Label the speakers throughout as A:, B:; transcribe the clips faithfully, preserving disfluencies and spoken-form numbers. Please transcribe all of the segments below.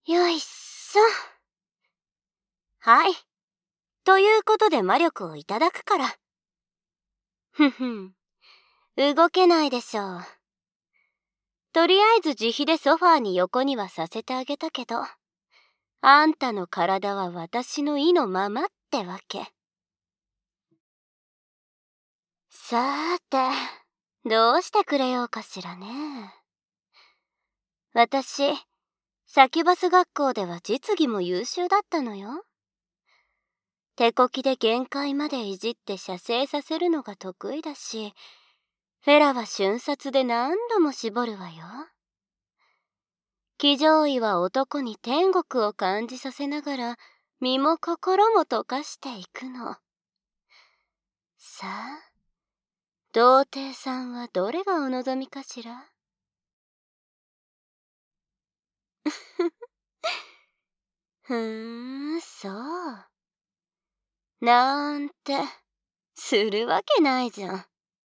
A: よいしょ。はい。ということで魔力をいただくから。ふふん。動けないでしょう。とりあえず自費でソファーに横にはさせてあげたけど、あんたの体は私の意のままってわけ。さーて、どうしてくれようかしらね。私、サキュバス学校では実技も優秀だったのよ。手こきで限界までいじって射精させるのが得意だし、フェラは瞬殺で何度も絞るわよ。騎乗位は男に天国を感じさせながら身も心も溶かしていくの。さあ、童貞さんはどれがお望みかしら。ふーん、そう。なんて、するわけないじゃん。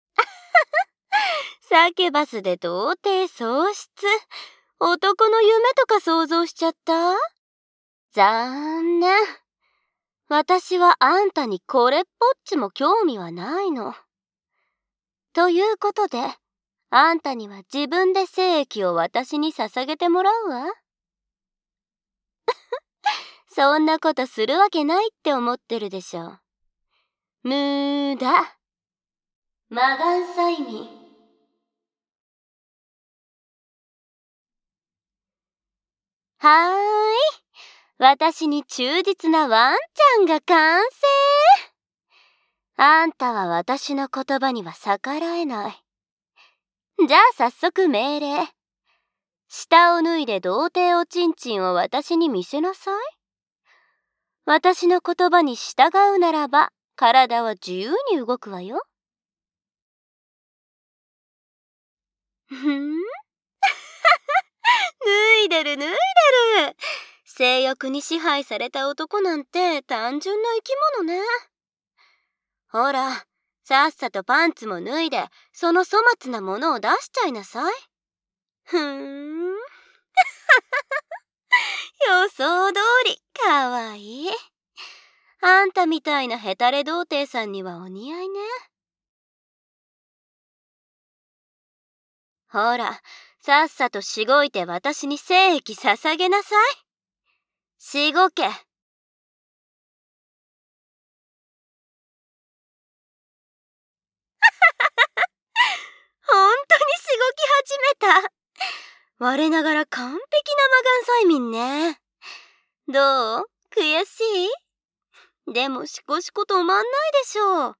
A: サケバスで童貞喪失。男の夢とか想像しちゃった？残念。私はあんたにこれっぽっちも興味はないの。ということで、あんたには自分で精液を私に捧げてもらうわ。そんなことするわけないって思ってるでしょ。無駄。魔眼催眠。はーい。私に忠実なワンちゃんが完成。あんたは私の言葉には逆らえない。じゃあ早速命令。下を脱いで童貞おちんちんを私に見せなさい。私の言葉に従うならば、体は自由に動くわよ。ふん脱いでる脱いでる。性欲に支配された男なんて単純な生き物ね。ほら、さっさとパンツも脱いで、その粗末なものを出しちゃいなさい。ふーん。予想通り、かわいい。あんたみたいなヘタレ童貞さんにはお似合いね。ほら、さっさとしごいて私に精液捧げなさい。しごけ。ほんとにしごき始めた。我ながら完璧な魔眼催眠ね。どう？悔しい？でもシコシコ止まんないでしょう。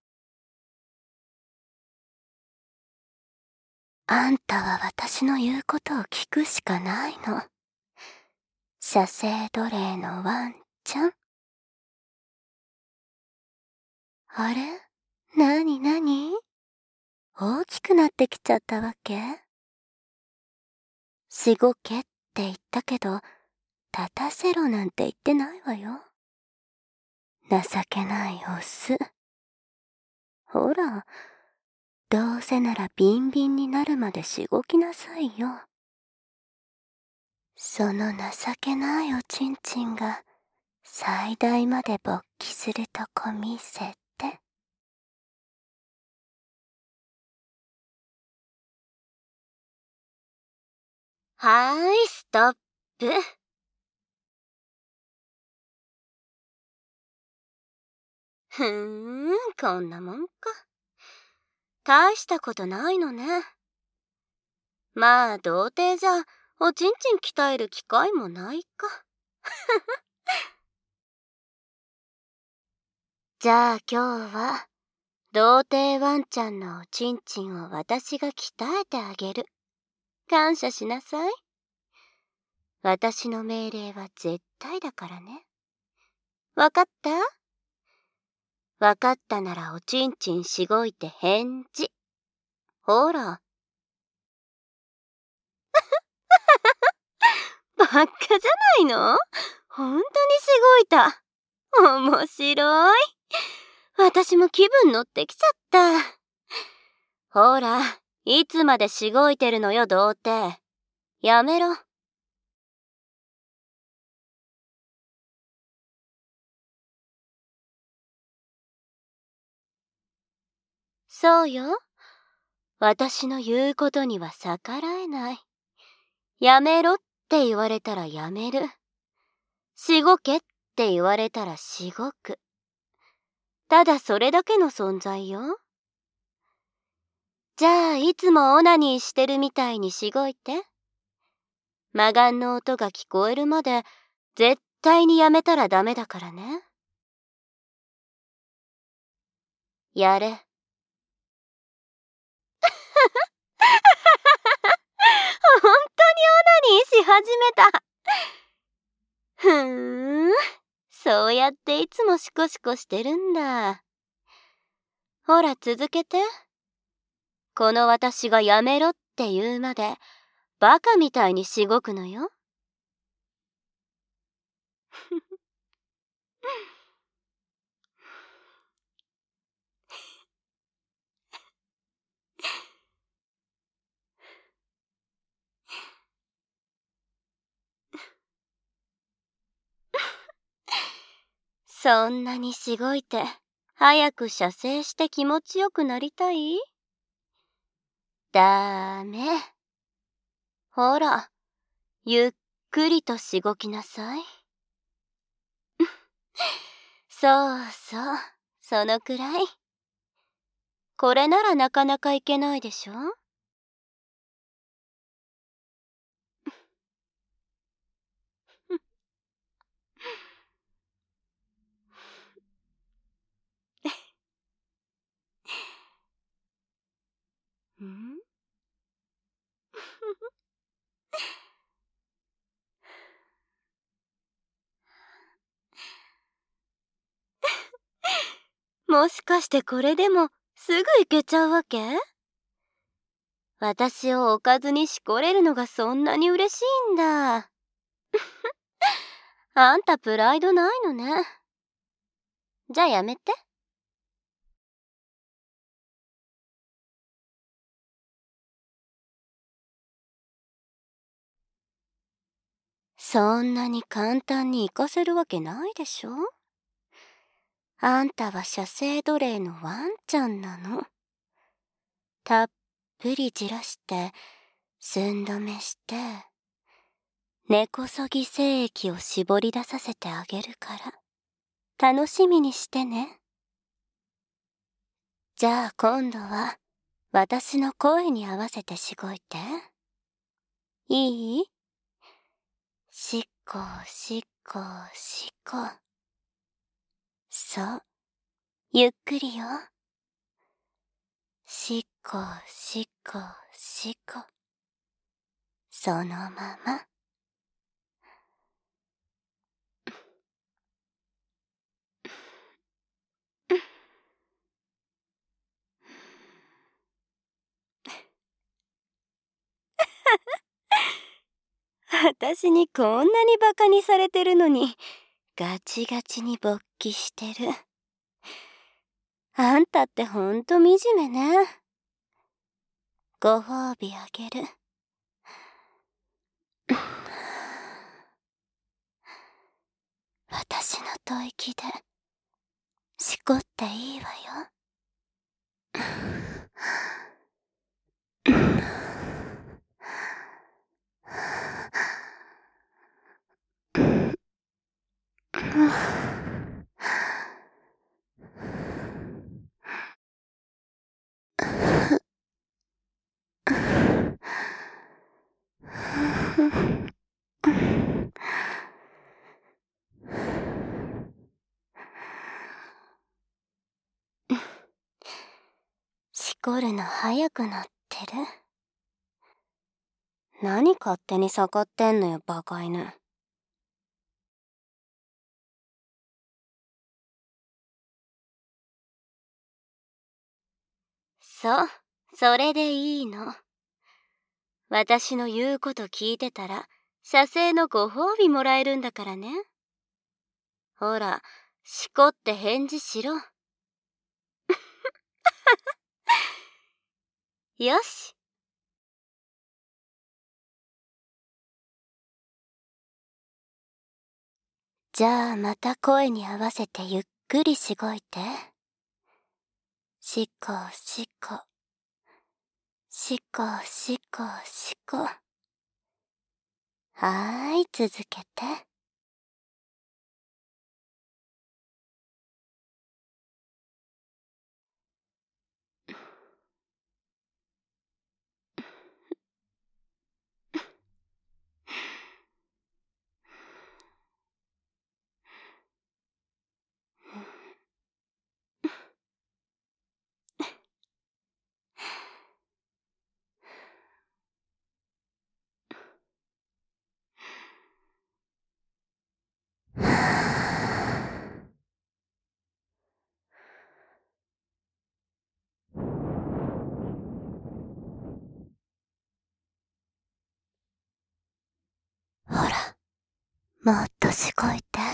A: あんたは私の言うことを聞くしかないの。射精奴隷のワンちゃん。あれ？なになに？大きくなってきちゃったわけ？しごけって言ったけど、立たせろなんて言ってないわよ。情けないオス。ほら、どうせならビンビンになるまでしごきなさいよ。その情けないおちんちんが最大まで勃起するとこ見せて。はーい、ストップ。ふーん、こんなもんか。大したことないのね。まあ、童貞じゃ、おちんちん鍛える機会もないか。じゃあ今日は、童貞ワンちゃんのおちんちんを私が鍛えてあげる。感謝しなさい。私の命令は絶対だからね。わかった？わかったならおちんちんしごいて返事。ほら。バカじゃないの？ほんとにしごいた。面白い。私も気分乗ってきちゃった。ほら、いつまでしごいてるのよ、童貞。やめろ。 そうよ。私の言うことには逆らえない。やめろって言われたらやめる。しごけって言われたらしごく。ただそれだけの存在よ。じゃあいつもオナニーしてるみたいにしごいて。魔眼の音が聞こえるまで絶対にやめたらダメだからね。やれ。本当にオナニーし始めた。ふーん、そうやっていつもシコシコしてるんだ。ほら続けて。この私がやめろって言うまでバカみたいにしごくのよ。そんなにしごいて早く射精して気持ちよくなりたい？だーめ。ほら、ゆっくりとしごきなさい。そうそう、そのくらい。これならなかなかいけないでしょ？んもしかしてこれでもすぐいけちゃうわけ？私をおかずにしこれるのがそんなに嬉しいんだ。あんたプライドないのね。じゃあやめて。そんなに簡単に行かせるわけないでしょ？あんたは射精奴隷のワンちゃんなの。たっぷりじらして寸止めして根こそぎ精液を絞り出させてあげるから楽しみにしてね。じゃあ今度は私の声に合わせてしごいて。いい？しっこしっこしっこ。そう、ゆっくりよ。しっこしっこしっこ。そのまま。私にこんなにバカにされてるのにガチガチに勃起してる。あんたってほんと惨めね。ご褒美あげる。私の吐息でしこっていいわよ。しこるの早くなってる。何勝手に盛ってんのよ、バカ犬。そう、それでいいの。私の言うこと聞いてたら射精のご褒美もらえるんだからね。ほら、しこって返事しろ。よし。じゃあまた声に合わせてゆっくりしごいて。 しこしこ。しこしこしこ。はーい、続けて。ほら、もっとしこいて。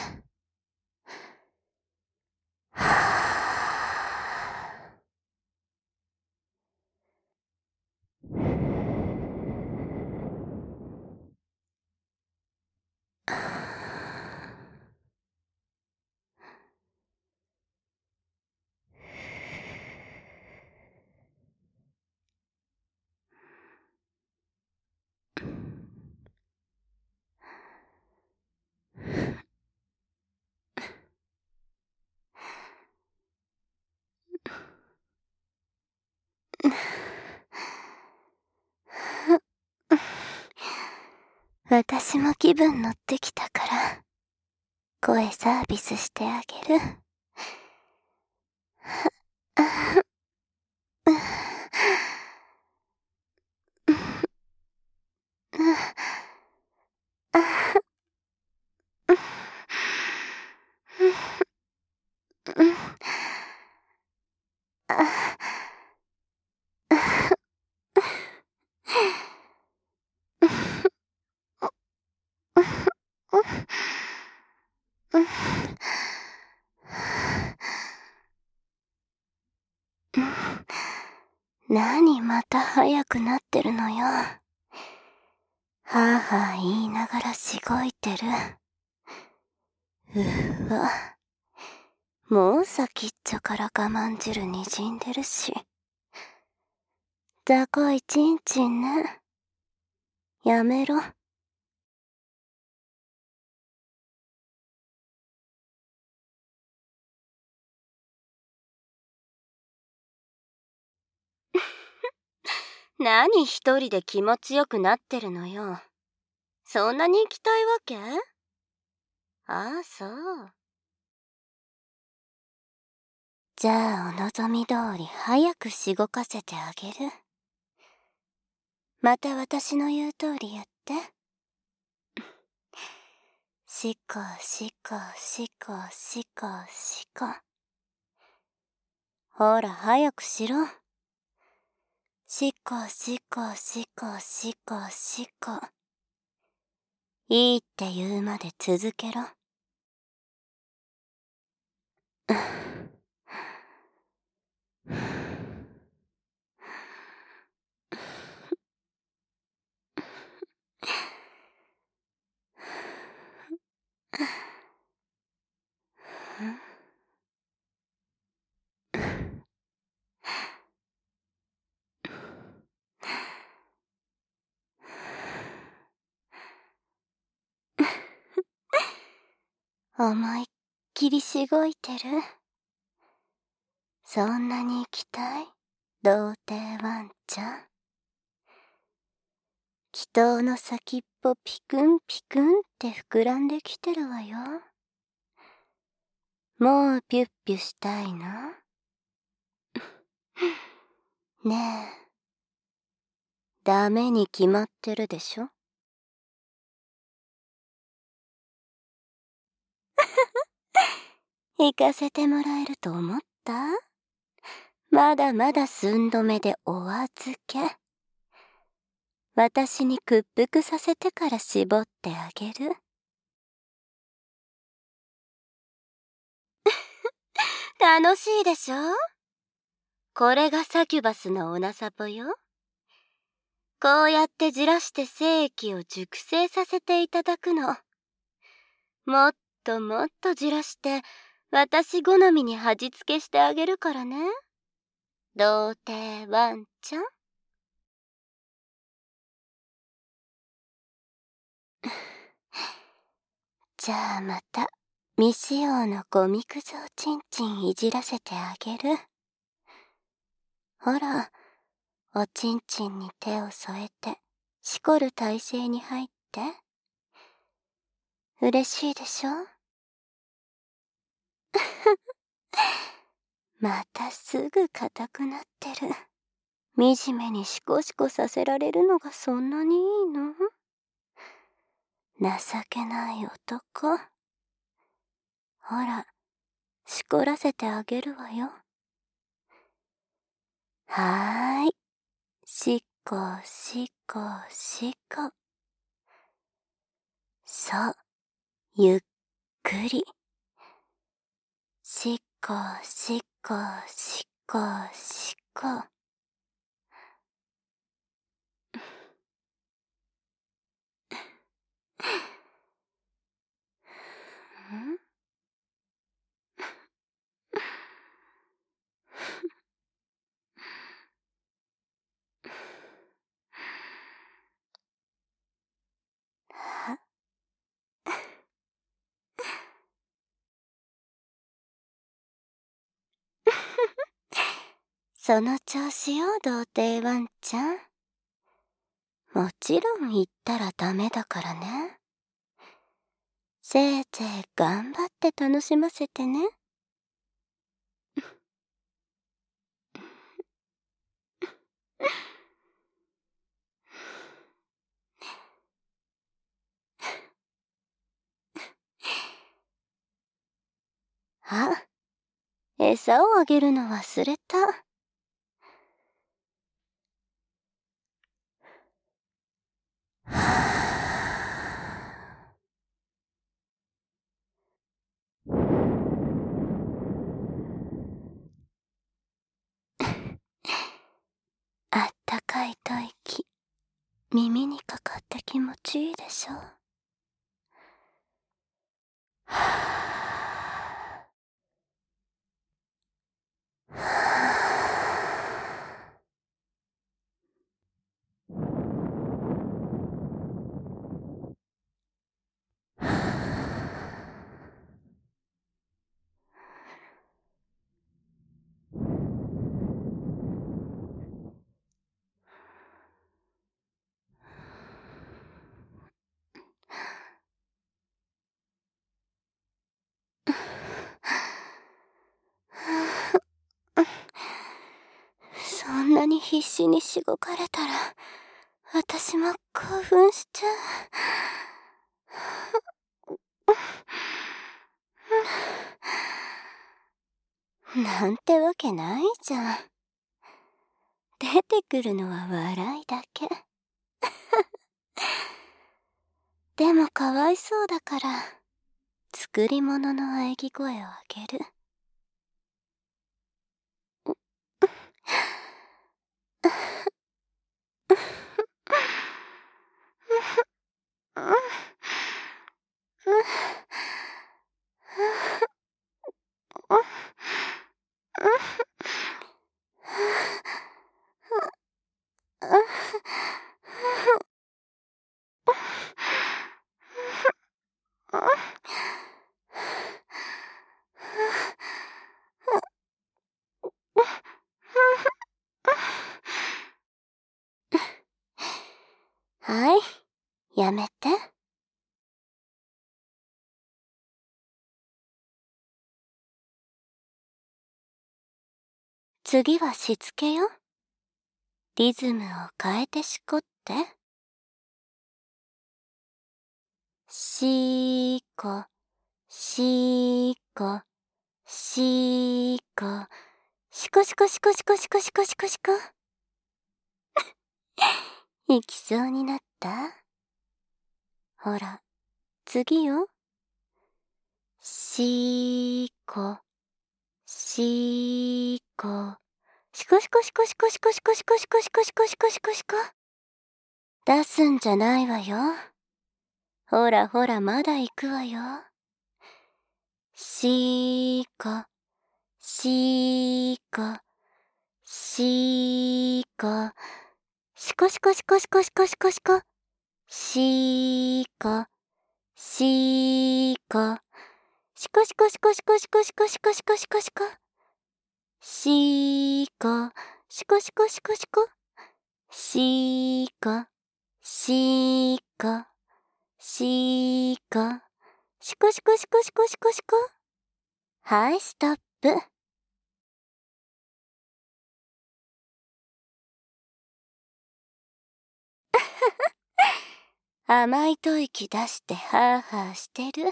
A: 私も気分乗ってきたから、声サービスしてあげる。何また早くなってるのよ。はぁはぁ言いながらしごいてる。うーわ。もう先っちょから我慢汁にじんでるし。雑魚いちんちんね。やめろ。何一人で気持ちよくなってるのよ。そんなに行きたいわけ？ああ、そう。じゃあお望み通り早くしごかせてあげる。また私の言う通りやって。しこしこしこしこしこ。ほら早くしろ。しこしこしこしこしこ。いいって言うまで続けろ。思いっきりしごいてる。そんなに行きたい？童貞ワンちゃん。祈祷の先っぽピクンピクンって膨らんできてるわよ。もうピュッピュしたいの？ねえ、ダメに決まってるでしょ。行かせてもらえると思った？まだまだ寸止めでお預け。私に屈服させてから絞ってあげる。楽しいでしょ？これがサキュバスのオナサポよ。こうやってじらして精液を熟成させていただくの。もっともっとじらして私好みに味付けしてあげるからね。 童貞ワンちゃん。じゃあまた未使用のゴミくずをちんちんいじらせてあげる。ほら、おちんちんに手を添えてしこる体勢に入って。嬉しいでしょ？またすぐ硬くなってる。惨めにシコシコさせられるのがそんなにいいの？情けない男。ほら、しこらせてあげるわよ。はーい。しっこしっこしっこ。そう、ゆっくり。しっこしっこしっこしっこ。ん？その調子よ、童貞ワンちゃん。もちろん言ったらダメだからね。せいぜい頑張って楽しませてね。あ、餌をあげるの忘れた。あったかい吐息、耳にかかって気持ちいいでしょ。はぁそんなに必死にしごかれたら、私も興奮しちゃう。なんてわけないじゃん。出てくるのは笑いだけ。でもかわいそうだから、作り物の喘ぎ声をあげる。はい、やめて。次はしつけよ。リズムを変えてしこって。しーこ、しーこ、しーこ、しこしこしこしこしこしこしこしこ。行きそうになった？ほら、次よ。しーこ、しーこ、しこしこしこしこしこしこしこしこしこしこしこしこしこ。出すんじゃないわよ。ほらほら、まだ行くわよ。しーこ、しーこ、 しこ、しこしこしこしこしこしこしこ、しこ、しこ、しこしこしこしこしこしこしこしこしこしこ、しこ、しこしこしこしこ、しこ、しこ、しこ、しこしこしこしこしこしこ。はい、ストップ。甘い吐息出してハーハーしてる。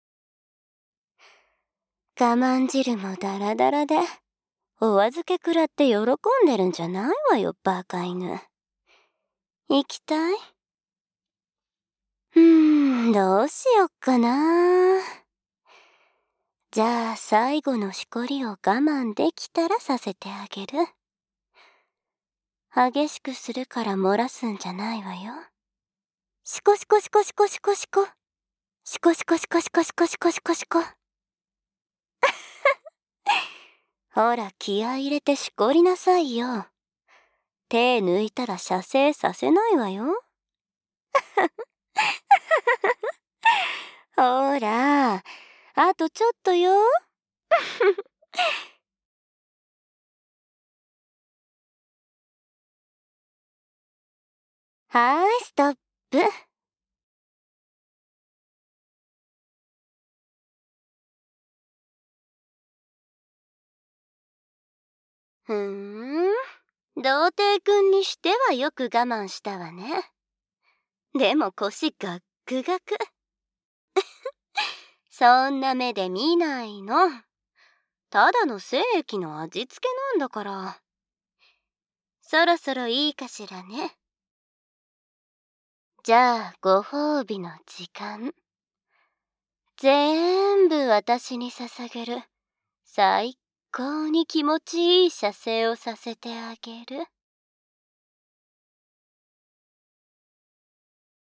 A: 我慢汁もダラダラで、お預け食らって喜んでるんじゃないわよ、バカ犬。行きたい？うーん、どうしよっかな。じゃあ最後のしこりを我慢できたらさせてあげる。激しくするから漏らすんじゃないわよ。しこしこしこしこしこしこ。しこしこしこしこしこしこしこしこ。ほら、気合い入れてしこりなさいよ。手抜いたら射精させないわよ。ほら、あとちょっとよ。はーい、ストップ。ふーん。童貞くんにしてはよく我慢したわね。でも腰ガックガク。そんな目で見ないの。ただの精液の味付けなんだから。そろそろいいかしらね。じゃあご褒美の時間。全部私に捧げる最高に気持ちいい射精をさせてあげる。